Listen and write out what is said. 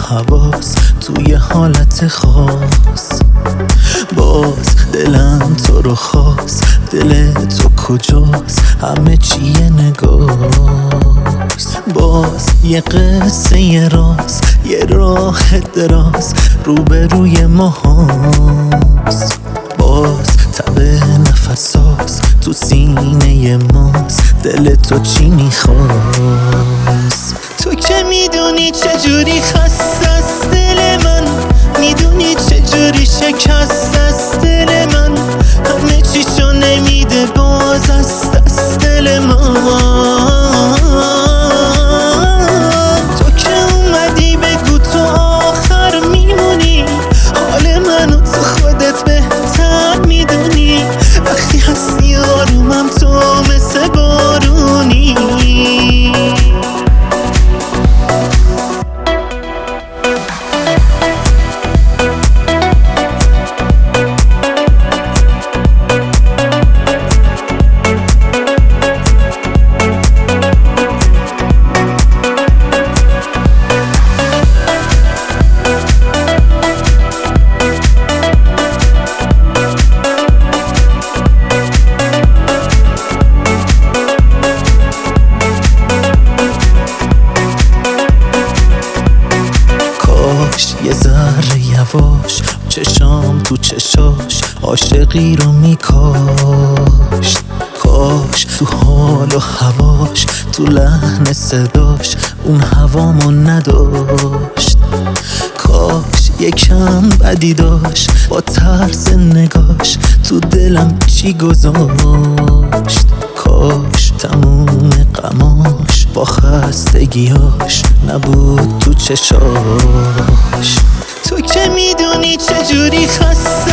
حواس توی حالت خاص. باز دلم تو رو خواست، دل تو کجاست؟ همه چی یه نگاست. باز یه قصه یه راز، یه راه دراز روبروی ما هاست. باز تب نفساز تو سینه ماست، دل تو چی میخواست؟ تو که میدونی چجوری خسته است دل من، میدونی چجوری شکست است دل من، همه چیشو نمیده باز است از دل من. تو که اومدی بگو تو آخر میمونی، حال منو تو خودت بهتر میدونی، وقتی هستی آرومم تو مثل بارونی. یه ذره یواش چشام تو چشاش عاشقی رو میکاشت. کاش تو حال و هواش، تو لحن صداش اون هوامو نداشت. کاش یکم بدی داشت با طرز نگاش تو دلم چی گذاشت. کاش تموم غماش با خستگیاش نبود تو چشاش. تو که میدونی چجوری خسته